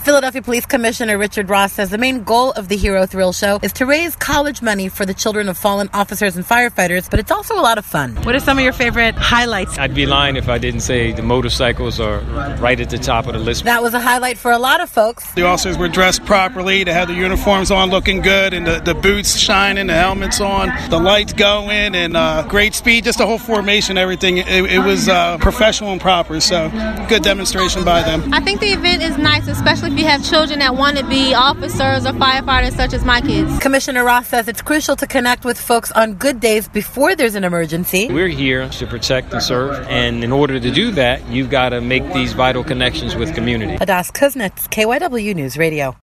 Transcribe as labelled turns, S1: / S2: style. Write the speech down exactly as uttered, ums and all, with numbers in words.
S1: Philadelphia Police Commissioner Richard Ross says the main goal of the Hero Thrill Show is to raise college money for the children of fallen officers and firefighters, but it's also a lot of fun. What are some of your favorite highlights?
S2: I'd be lying if I didn't say the motorcycles are right at the top of the list.
S1: That was a highlight for a lot of folks.
S3: The officers were dressed properly. They had the uniforms on looking good, and the, the boots shining, the helmets on, the lights going, and uh, great speed, just the whole formation, everything. It, it was uh, professional and proper, so good demonstration by them.
S4: I think the event is nice, especially if you have children that want to be officers or firefighters, such as my kids.
S1: Commissioner Ross says it's crucial to connect with folks on good days before there's an emergency.
S2: We're here to protect and serve, and in order to do that, you've got to make these vital connections with community.
S1: Adas Kuznets, K Y W News Radio.